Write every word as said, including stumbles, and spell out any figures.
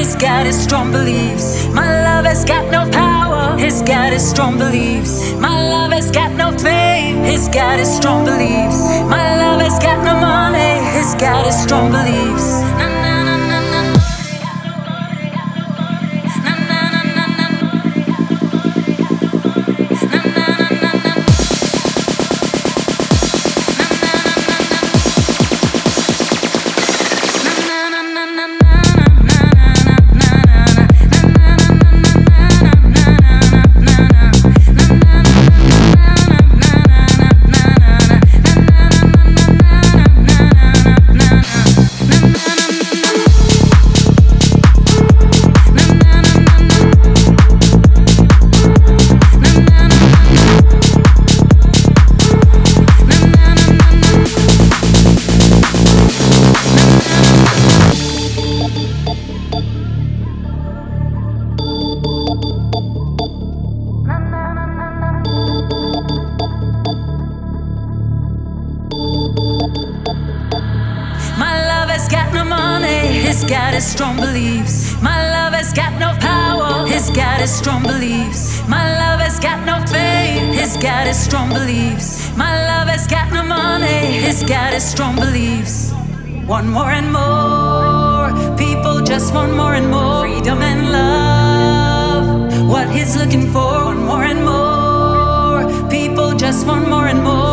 He's got his strong beliefs. My love has got no power. He's got his strong beliefs. My love has got no fame. He's got his strong beliefs. My love has got no money. He's got his strong beliefs. Na, na, na, na, na. Na, na, na, na, na. Na, na, na, na, na. My love has got no money, he's got his strong beliefs. My love has got no power, he's got his strong beliefs. My love has got no fame, he's got his strong beliefs. My love has got no money, he's got his strong beliefs. Want more and more, people just want more and more. Freedom and love, what he's looking for. Want more and more, people just want more and more.